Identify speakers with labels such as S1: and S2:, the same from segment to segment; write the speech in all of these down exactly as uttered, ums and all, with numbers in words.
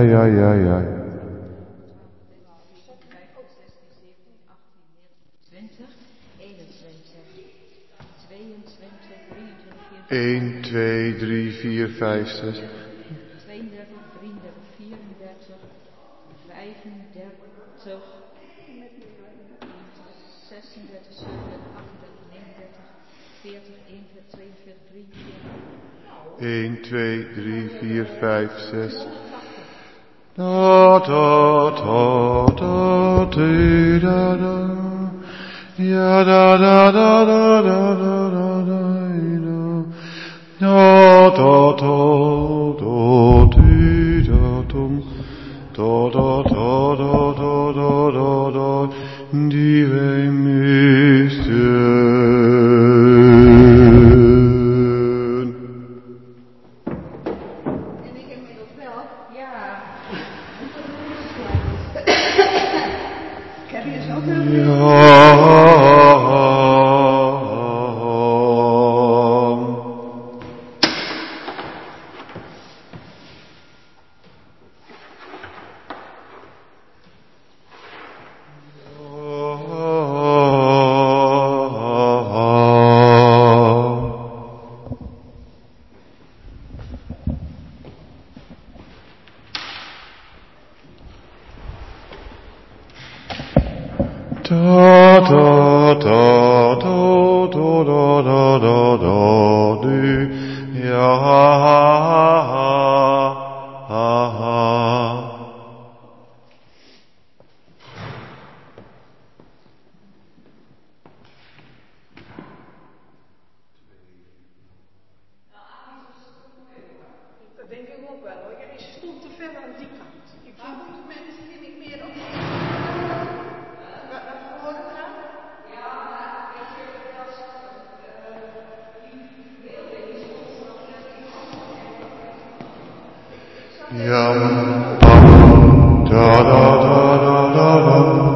S1: ja, ja, ja. één, twee, drie, vier, vijf, zes.
S2: tweeëndertig, drieëndertig, vierendertig, vijfendertig, zesendertig, zevenendertig, achtendertig, negenendertig, veertig, eenenveertig, tweeënveertig, drieënveertig.
S1: één, twee, drie, vier, vijf, zes. Da, da, da, da, di, da, da. Ja, da, da, da, da, da, da, da, da, da. Da, da, da, da, di, da, dum. Da, da, da, da, da, da, da, da, die wij misten.
S2: En ik inmiddels wel, ja. Ik heb hier zoveel
S1: Ja. Da, da, da, da, da, da, da, da, da, di, ja, ha, ha, ha.
S3: Dat denk ik ook wel hoor. Jij stond te ver aan die kant. Ik vond het mensen die niet meer op. Wat horen we dan? Ja, weet je, dat is die beelden die stond.
S1: Ja, da, da, da, da, da, da.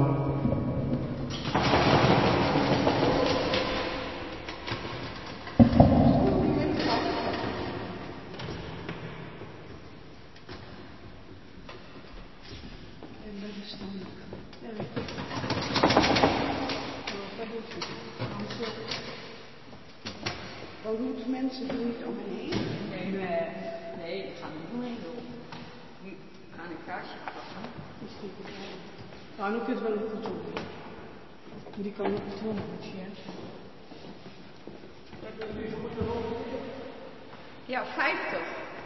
S3: Wat doet mensen er niet omheen?
S2: Nee, nee, nee, ik ga er niet omheen doen. Nu gaan een kaarsje pakken.
S3: Nou, dan kun je het wel een goed doen. Die kan ook het doen.
S2: Ja, vijftig.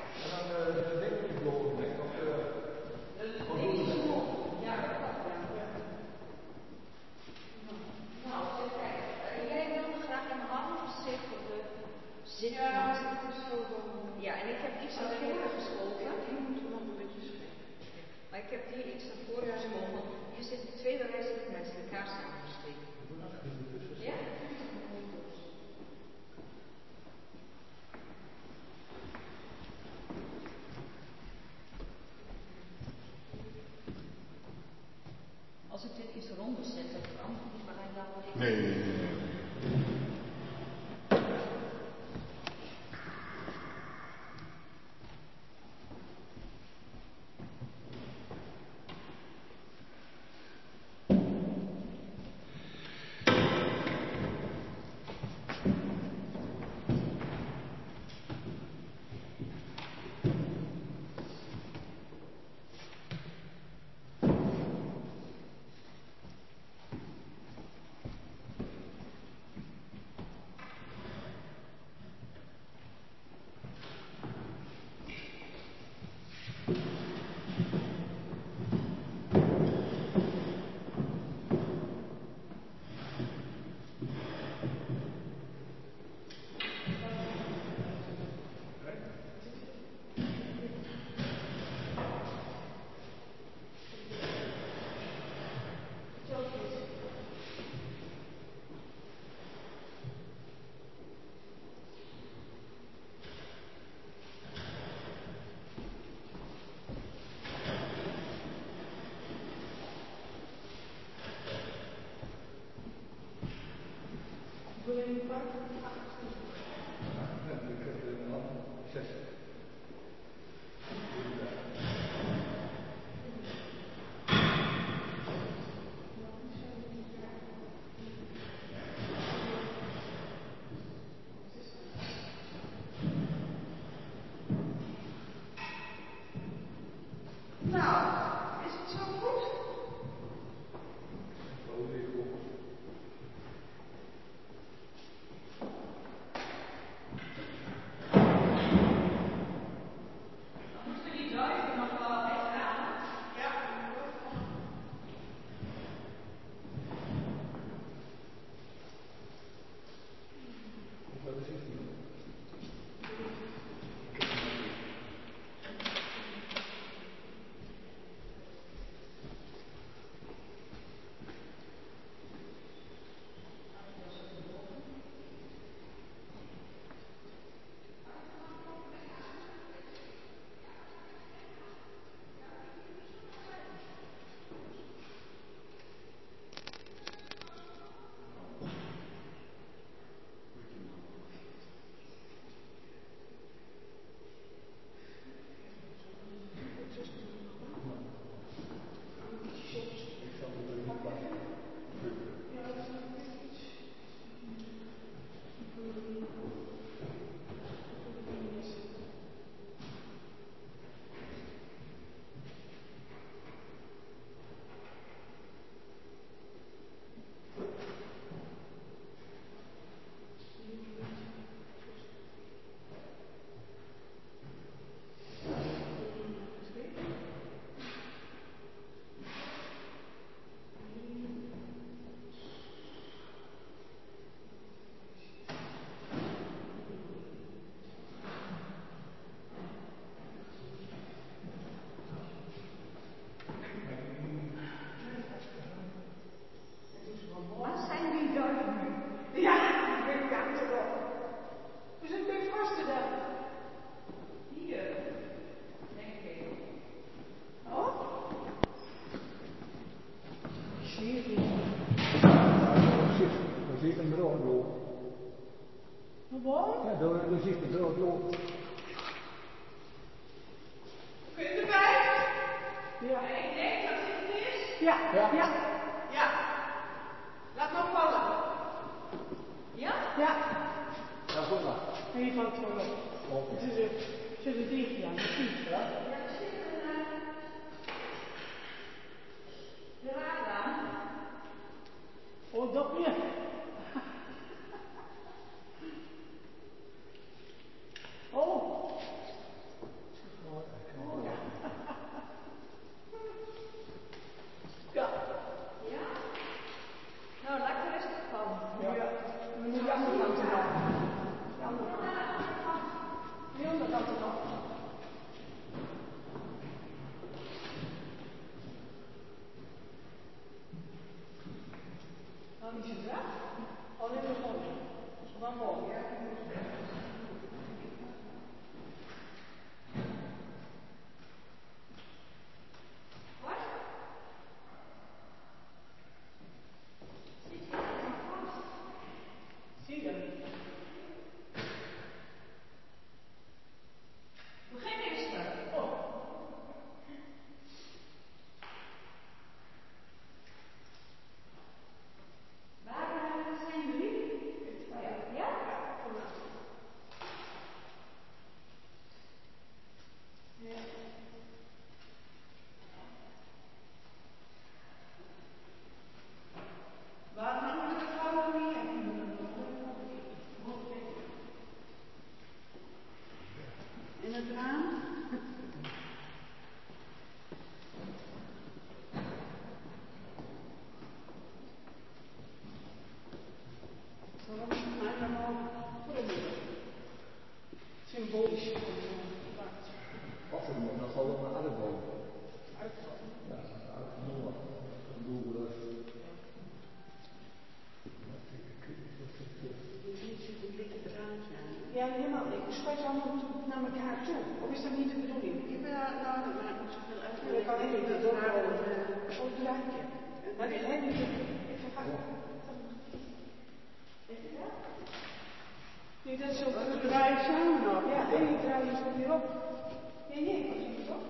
S2: Ja, en ik heb iets naar voren geschoven.
S3: Die moeten nog een beetje schrijven.
S2: Maar ik heb hier iets naar voren geschoven. Hier zit de tweede rij zit mensen de kaars aan te steken. Ja? Nou, is het zo goed? Dan moeten die duiven nog wel weghalen. Ja,
S4: Wat is het?
S2: wat zijn die duiven nu? Ja, ik kan het erop. We zijn bij vaste dan. Hier, denk ik. Oh?
S3: Ik zie het niet.
S4: Dan zie ik een brood lopen.
S3: Wat?
S4: Ja, dan zie ik een brood lopen.
S2: Kun je erbij?
S3: Ja.
S2: Ik denk dat dit het is.
S3: Ja,
S4: Ja.
S3: ja,
S2: Ja. Laat maar vallen. Ja?
S3: ja.
S4: Ja, goed maar.
S3: En je valt wel op.
S4: Oké.
S3: Het is er, zit er dicht, ja. Dat zie je.
S4: Ja?
S2: Ja, er zit een uh, draad aan.
S3: Oh, dat weer. Oh. Ja.
S2: Ja? Nou, laat ik rustig vallen.
S3: Ja. Dan moet je de andere kant eraf. De andere kant. De andere kant eraf.
S2: Nou, niet zo draad.
S3: Alleen de volgende.
S2: Dan boven. Ja. Wat? Zit je helemaal vast?
S3: Zie je hem?
S2: Begin eens er.
S3: Oh.
S2: Waar uh, zijn jullie? Ja? Ja? Ja. Waar hangen de vrouwen neer? In het raam?
S3: Waarom is het mij dan ook proberen? Symbolisch.
S4: Wat er nog, dan zal er maar uitbouwen.
S3: Uitvallen.
S4: Ja, uitbouwen. Een doelbelust.
S3: Ja, helemaal. Ik schuif ze allemaal naar elkaar toe. Of is dat niet de bedoeling?
S2: Ja, nou, dat maakt niet zoveel uit.
S3: Ja, dat kan ik niet doen. Op het lijntje. Maar dit heb ik niet. Ik verga. Nee, dat is zo. We draaien samen nog. Ja, en die draaien zo weer op. Nee, nee, wat zie je toch?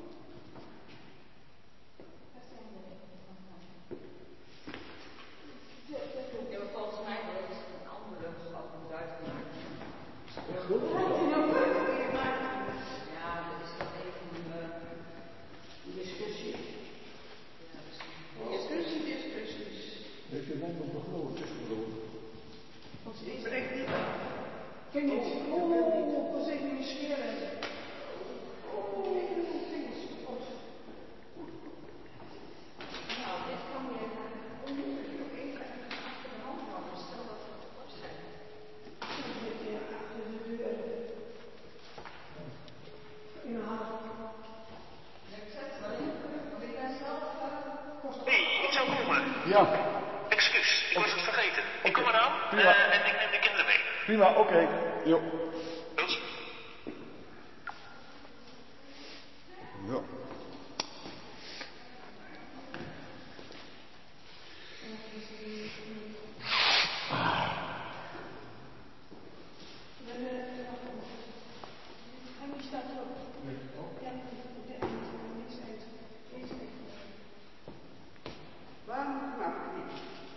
S2: Ja, maar volgens mij wil het een andere schat een duif maken.
S4: Echt goed?
S2: Ja, dat is dan even uh, discussie. Discussie, discussies.
S4: Heeft je net op de gloed tussendoor?
S2: Wat is het? Ik ken niet. Oh, wat zeg je niet scheren? Oh, vingers. Nou, dit kan je onmogelijk nog even achter de hand houden. Stel dat we het vast zijn. Dan zit je achter de deur. In de hand.
S5: Hé, ik zou komen.
S1: Ja,
S5: Excuus, ik was het vergeten. Ik kom eraan
S1: Prima.
S5: uh, en ik neem de kinderen mee.
S1: prima, oké. Okay. Jo.
S5: Goed.
S1: Ja.
S2: Waar moet ik nou knippen?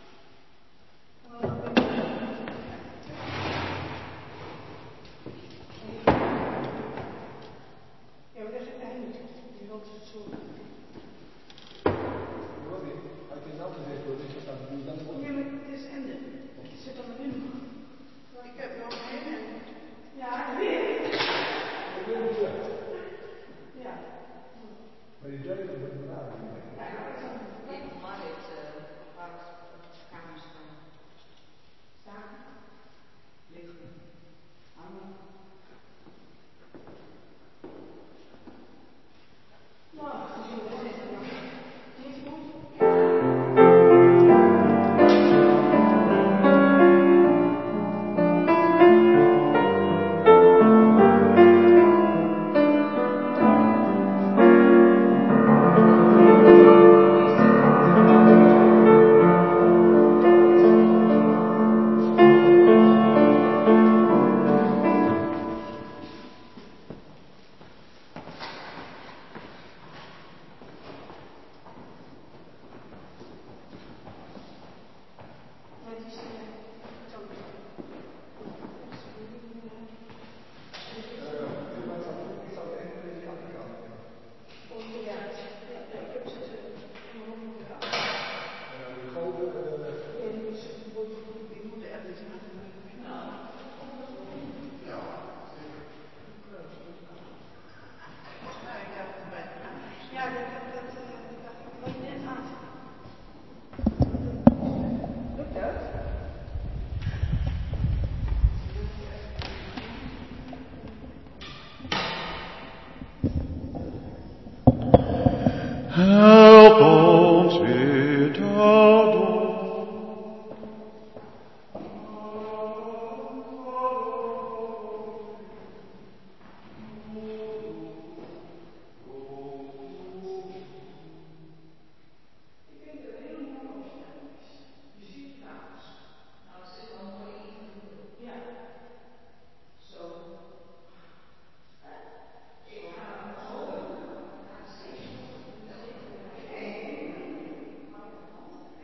S2: Ja, maar dat is het einde. Die rond het zo.
S4: Robin, had je dat gezegd door dit gestaan, doe je dan ook?
S2: Ja, maar het is einde. Het zit er maar in. Ik heb nog geen. Ja, weer. Ja.
S4: Maar die deur van de naam niet meer.
S2: Ja, ik maar dit waar het kamers staan. Staan. Liggen. Hangen. Nou, gezien we zitten nog. Niet goed. Ja, dat, dat, dat, dat dacht ik wel net aan. Lukt dat?
S1: Help ons weer daardoor.
S2: Ik denk dat het heel mooi opstelling is. Je ziet het trouwens. Nou, het zit wel mooi ingevuld. Ja. Zo. Ik ga hem zo. Nee.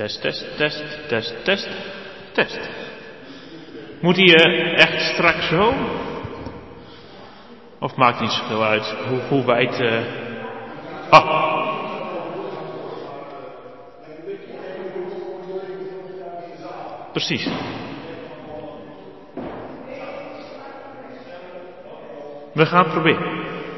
S6: Test, test, test, test, test, test. Moet hij uh, echt strak zo? Of maakt niet zoveel uit hoe, hoe wijd... Uh... Ah. Precies. We gaan het proberen.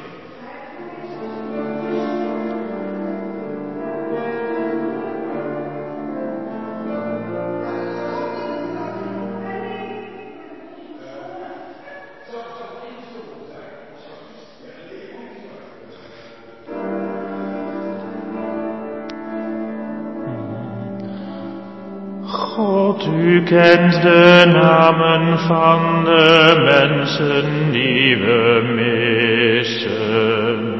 S6: God, u kent de namen van de mensen die we missen.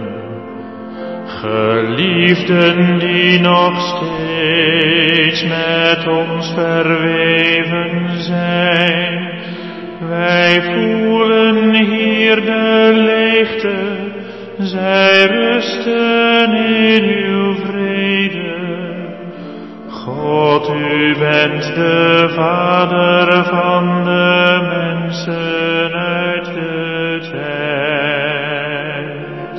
S6: Geliefden die nog steeds met ons verweven zijn. Wij voelen hier de leegte, zij rusten in uw vrede. God, u bent de Vader van de mensen uit de tijd.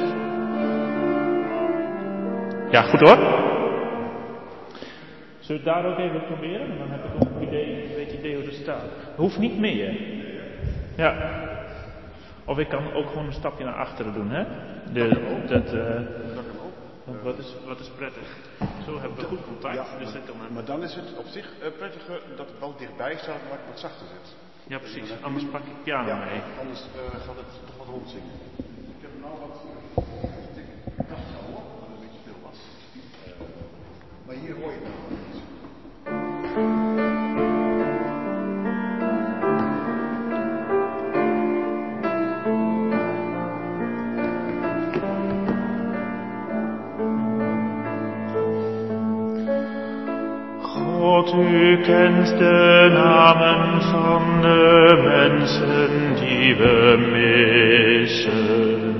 S6: Ja, goed hoor. Zullen we het daar ook even proberen? Dan heb ik ook een idee, een beetje idee hoe het staat. Hoeft niet meer. Ja. Of ik kan ook gewoon een stapje naar achteren doen, hè? De, dat, uh, Want wat is, wat is prettig? Zo hebben we goed contact.
S1: Ja,
S6: dus
S1: maar,
S6: kan, uh,
S1: maar dan is het op zich uh, prettiger dat het wel dichtbij staat, maar het wat zachter zit.
S6: Ja, precies. Anders pak ik piano
S1: ja,
S6: mee.
S1: Anders uh, gaat het toch wat rondzingen. Ik heb nou wat kast al hoor, wat een beetje veel was. Uh, maar hier hoor je het nou niet.
S6: God, u kent de namen van de mensen die we missen.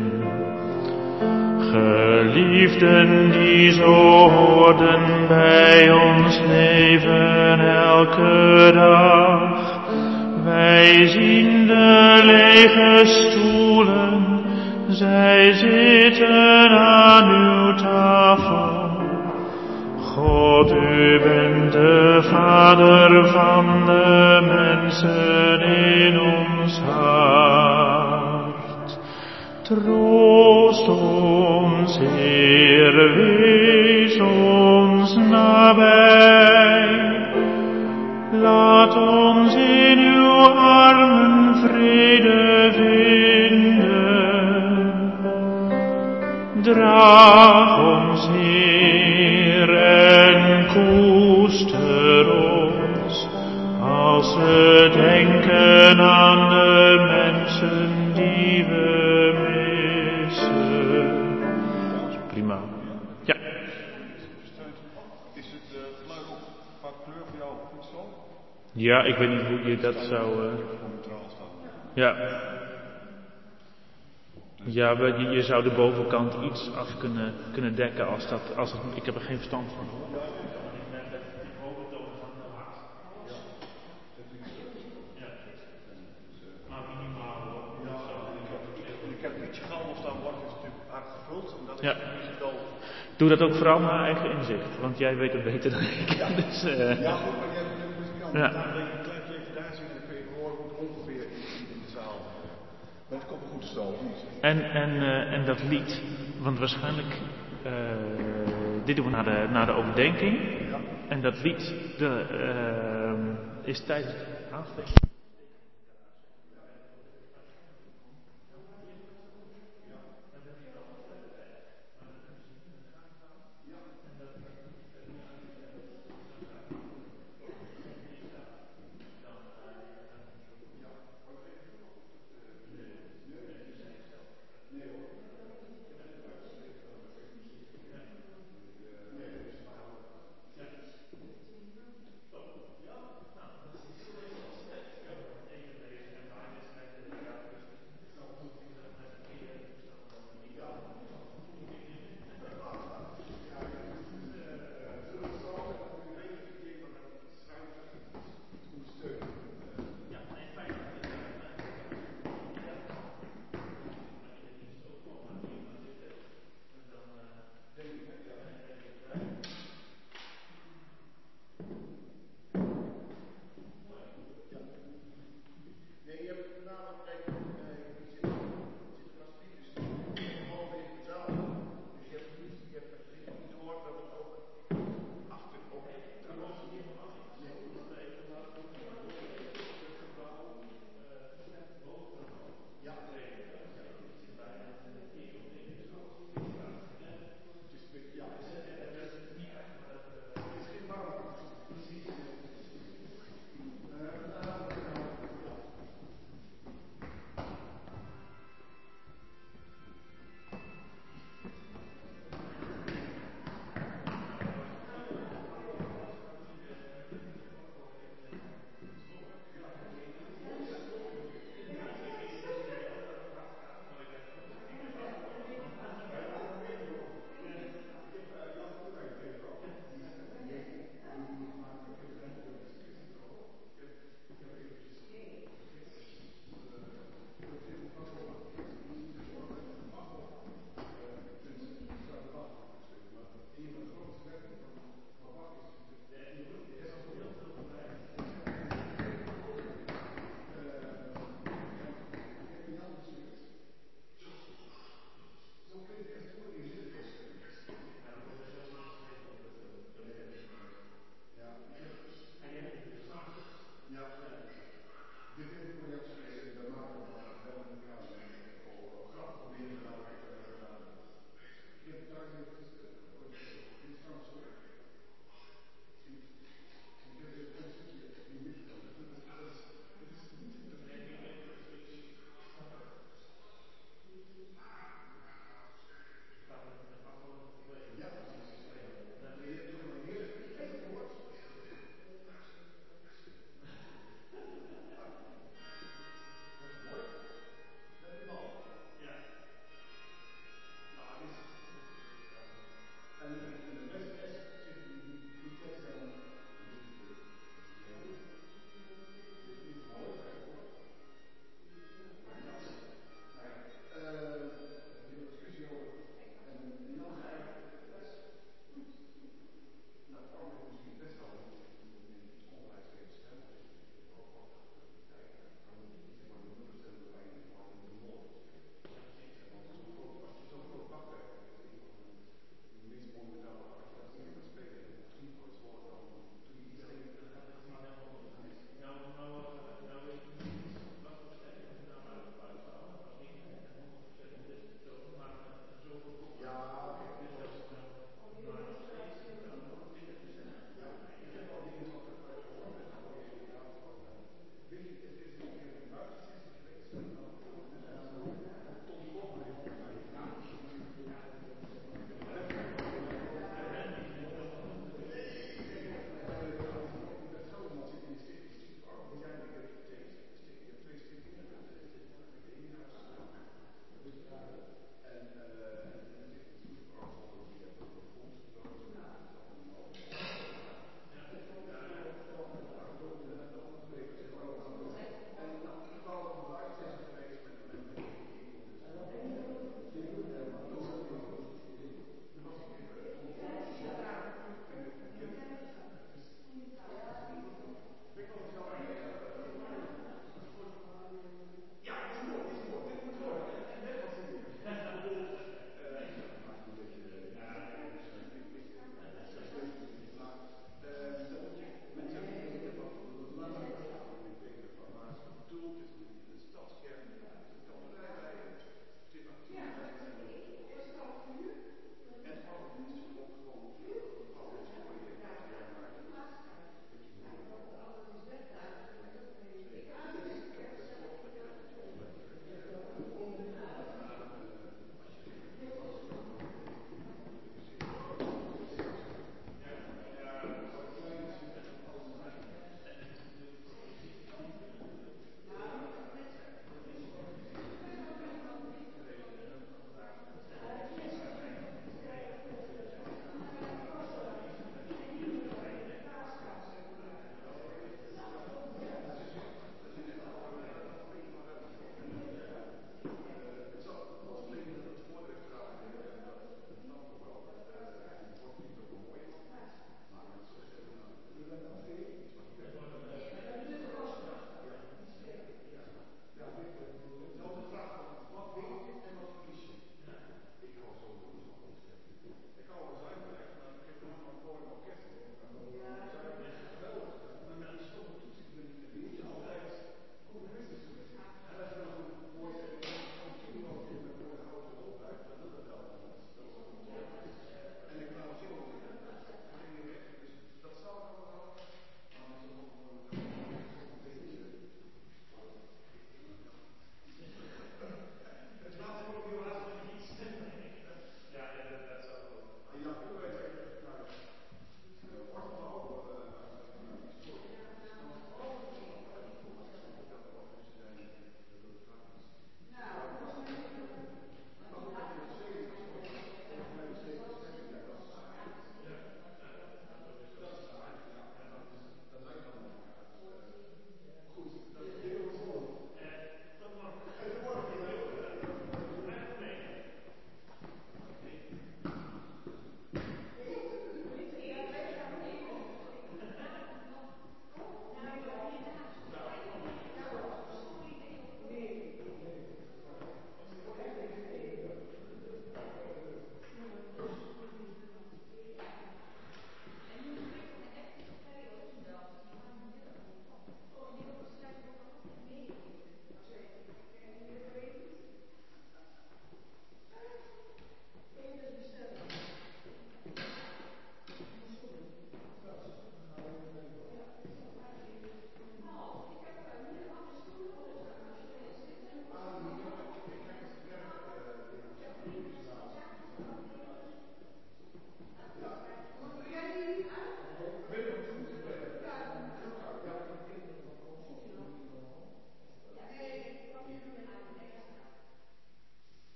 S6: Geliefden die zo hoorden bij ons leven elke dag. Wij zien de lege stoelen, zij zitten aan uw tafel. God, u bent de Vader van de mensen in ons hart. Troost ons, Heer, wees ons nabij. Laat ons in uw armen vrede vinden. Draag ons, Heer, en koester ons, als we denken aan de mensen die we missen. Prima. Ja.
S1: Is het uh, geluid ook qua kleur voor jou goed zo?
S6: Ja, ik weet niet hoe je dat zou... Uh... Ja. Ja, je, je zou de bovenkant iets af kunnen, kunnen dekken als dat, als het, ik heb er geen verstand van.
S1: Ik heb een beetje galm of staan worden, is natuurlijk aardig gevuld, omdat ik
S6: ja.
S1: het wel...
S6: Doe dat ook vooral naar eigen inzicht, want jij weet het beter dan ik.
S1: Ja,
S6: dus, uh...
S1: ja goed, maar jij hebt misschien al
S6: ja.
S1: een klein beetje daar zitten, dan kun je horen hoe het ongeveer in, in de zaal. Maar het komt wel goed te staan, of niet?
S6: En, en, uh, en dat lied, want waarschijnlijk, uh, dit doen we na de, na de overdenking.
S1: Ja.
S6: En dat lied de, uh, is tijdens het aanspreken.